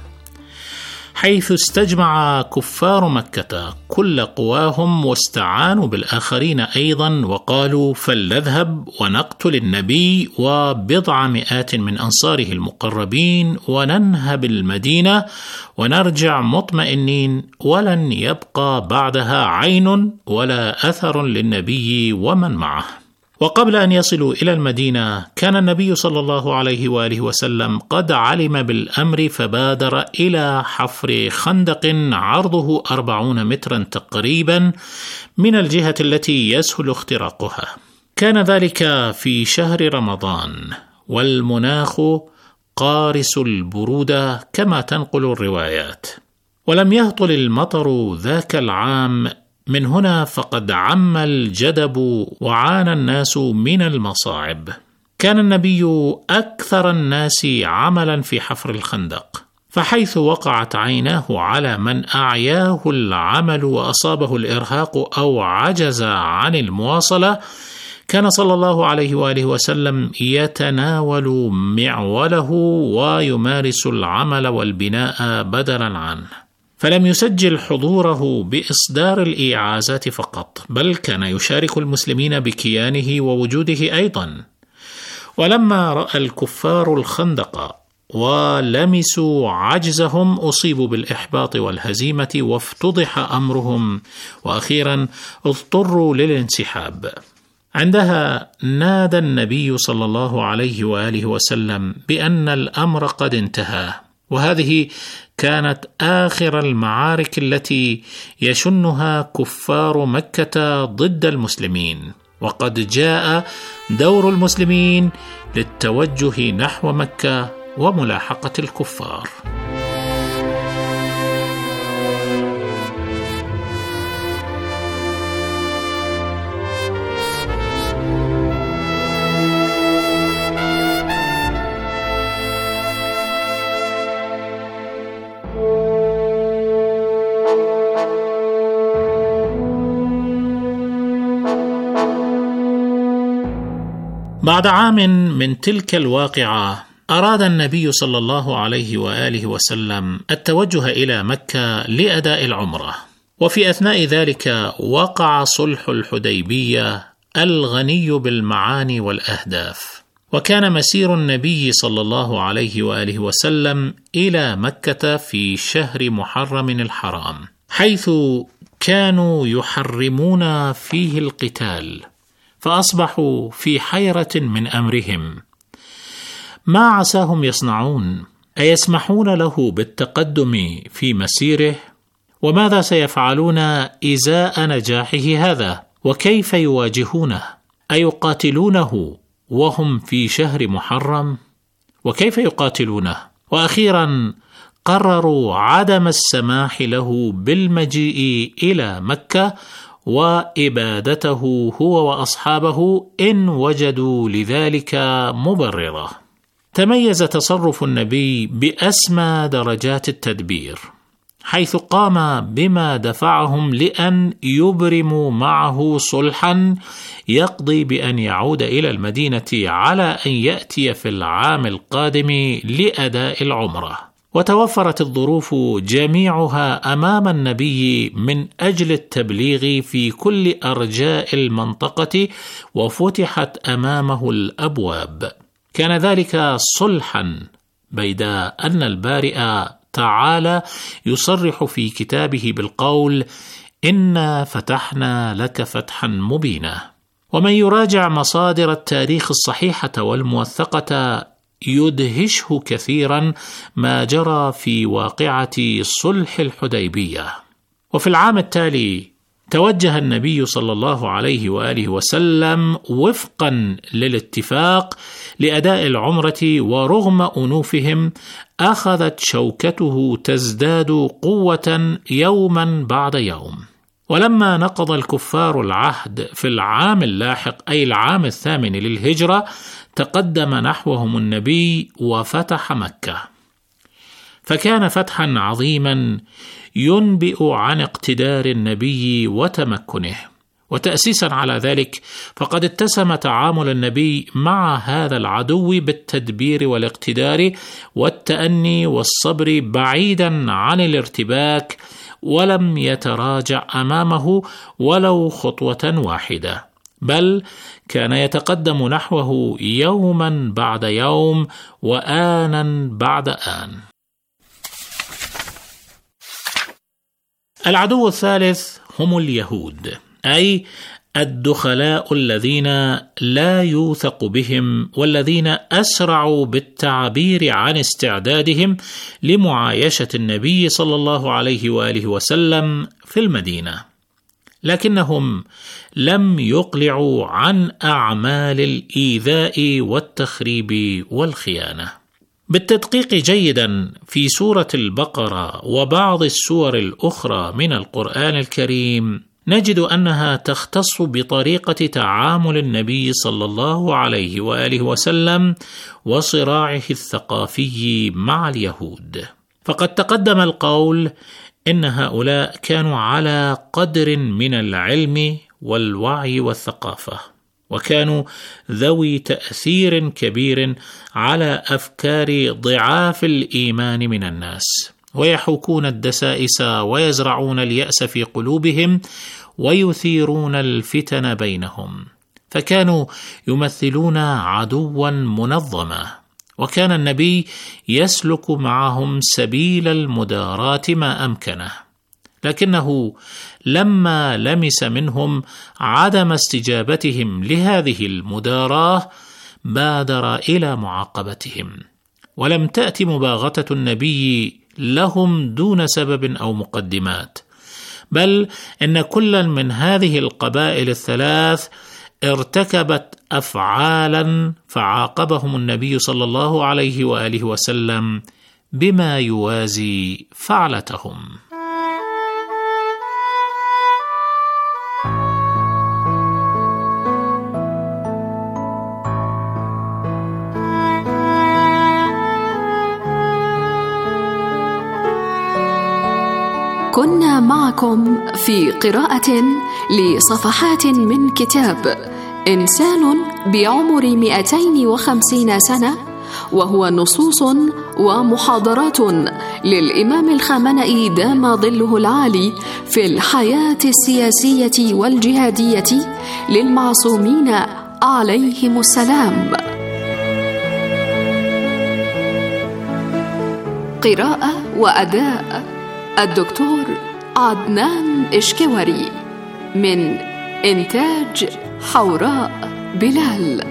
حيث استجمع كفار مكة كل قواهم واستعانوا بالآخرين أيضا، وقالوا فلنذهب ونقتل النبي وبضع مئات من أنصاره المقربين وننهب المدينة ونرجع مطمئنين، ولن يبقى بعدها عين ولا أثر للنبي ومن معه. وقبل أن يصلوا إلى المدينة كان النبي صلى الله عليه وآله وسلم قد علم بالأمر، فبادر إلى حفر خندق عرضه أربعون مترا تقريبا من الجهة التي يسهل اختراقها. كان ذلك في شهر رمضان، والمناخ قارس البرودة كما تنقل الروايات، ولم يهطل المطر ذاك العام. من هنا فقد عم الجدب وعانى الناس من المصاعب. كان النبي أكثر الناس عملا في حفر الخندق، فحيث وقعت عيناه على من أعياه العمل وأصابه الإرهاق أو عجز عن المواصلة، كان صلى الله عليه وآله وسلم يتناول معوله ويمارس العمل والبناء بدلا عنه، فلم يسجل حضوره بإصدار الإعازات فقط، بل كان يشارك المسلمين بكيانه ووجوده أيضا. ولما رأى الكفار الخندق ولمسوا عجزهم أصيبوا بالإحباط والهزيمة، وافتضح أمرهم، وأخيرا اضطروا للانسحاب. عندها نادى النبي صلى الله عليه وآله وسلم بأن الأمر قد انتهى، وهذه كانت آخر المعارك التي يشنها كفار مكة ضد المسلمين، وقد جاء دور المسلمين للتوجه نحو مكة وملاحقة الكفار. بعد عام من تلك الواقعة أراد النبي صلى الله عليه وآله وسلم التوجه إلى مكة لأداء العمرة، وفي أثناء ذلك وقع صلح الحديبية الغني بالمعاني والأهداف. وكان مسير النبي صلى الله عليه وآله وسلم إلى مكة في شهر محرم الحرام، حيث كانوا يحرمون فيه القتال، فأصبحوا في حيرة من أمرهم. ما عساهم يصنعون؟ أيسمحون له بالتقدم في مسيره؟ وماذا سيفعلون إزاء نجاحه هذا؟ وكيف يواجهونه؟ أيقاتلونه وهم في شهر محرم؟ وكيف يقاتلونه؟ وأخيرا قرروا عدم السماح له بالمجيء إلى مكة وإبادته هو وأصحابه إن وجدوا لذلك مبررة. تميز تصرف النبي بأسمى درجات التدبير، حيث قام بما دفعهم لأن يبرموا معه صلحا يقضي بأن يعود إلى المدينة على أن يأتي في العام القادم لأداء العمرة. وتوفرت الظروف جميعها أمام النبي من أجل التبليغ في كل أرجاء المنطقة، وفتحت أمامه الأبواب. كان ذلك صلحا، بيد أن البارئ تعالى يصرح في كتابه بالقول: إنا فتحنا لك فتحا مبينا. ومن يراجع مصادر التاريخ الصحيحة والموثقة يدهشه كثيرا ما جرى في واقعة صلح الحديبية. وفي العام التالي توجه النبي صلى الله عليه وآله وسلم وفقا للاتفاق لأداء العمرة، ورغم أنوفهم أخذت شوكته تزداد قوة يوما بعد يوم. ولما نقض الكفار العهد في العام اللاحق أي العام الثامن للهجرة، تقدم نحوهم النبي وفتح مكة. فكان فتحا عظيما ينبئ عن اقتدار النبي وتمكنه. وتأسيسا على ذلك فقد اتسم تعامل النبي مع هذا العدو بالتدبير والاقتدار والتأني والصبر بعيدا عن الارتباك، ولم يتراجع أمامه ولو خطوة واحدة، بل كان يتقدم نحوه يوما بعد يوم وآنا بعد آن. العدو الثالث هم اليهود، أي الدخلاء الذين لا يوثق بهم، والذين أسرعوا بالتعبير عن استعدادهم لمعايشة النبي صلى الله عليه وآله وسلم في المدينة، لكنهم لم يقلعوا عن أعمال الإيذاء والتخريب والخيانة. بالتدقيق جيدا في سورة البقرة وبعض السور الأخرى من القرآن الكريم نجد أنها تختص بطريقة تعامل النبي صلى الله عليه وآله وسلم وصراعه الثقافي مع اليهود. فقد تقدم القول إن هؤلاء كانوا على قدر من العلم والوعي والثقافة، وكانوا ذوي تأثير كبير على أفكار ضعاف الإيمان من الناس، ويحوكون الدسائس ويزرعون اليأس في قلوبهم ويثيرون الفتن بينهم، فكانوا يمثلون عدوا منظما، وكان النبي يسلك معهم سبيل المداراة ما أمكنه، لكنه لما لمس منهم عدم استجابتهم لهذه المداراة بادر إلى معاقبتهم، ولم تأت مباغتة النبي لهم دون سبب أو مقدمات، بل إن كل من هذه القبائل الثلاث ارتكبت أفعالا فعاقبهم النبي صلى الله عليه وآله وسلم بما يوازي فعلتهم. كنا معكم في قراءة لصفحات من كتاب إنسان بعمر مئتين وخمسين سنة، وهو نصوص ومحاضرات للإمام الخامنئي دام ظله العالي في الحياة السياسية والجهادية للمعصومين عليهم السلام. قراءة وأداء الدكتور عدنان إشكوري، من إنتاج حوراء بلال.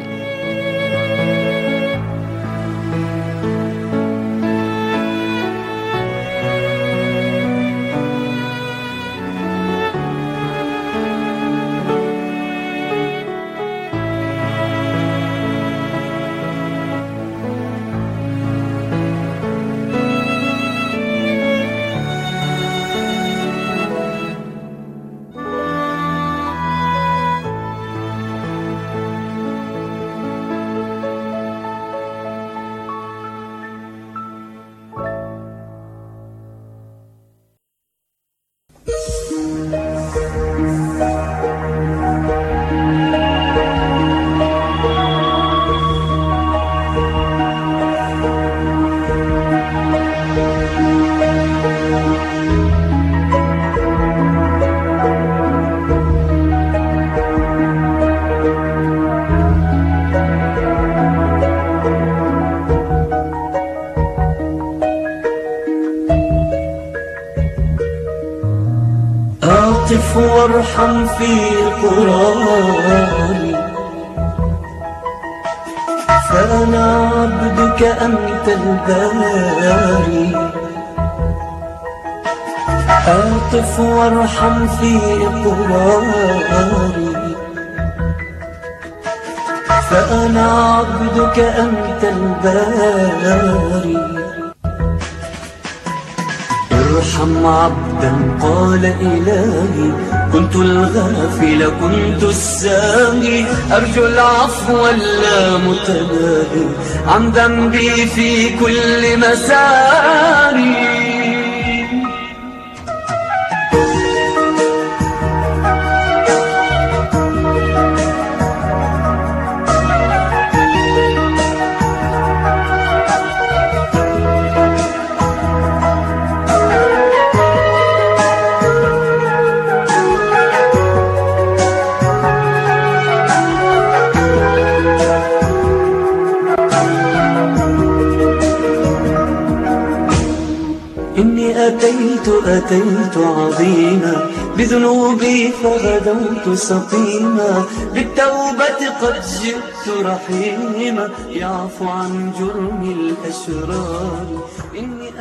أعطف وارحم في قراري، فأنا عبدك أنت الباري. أعطف وارحم في قراري، فأنا عبدك أنت الباري. ارحم عبدا قال إلهي، كنت الغافل كنت الساهي، أرجو العفو اللامتناهي عن ذنبي في كل مساري. إني أتيت أتيت عظيما بذنوبي فغدوت سقيما بالتوبة قد جئت رحيما يعفو عن جرم الأشرار. إني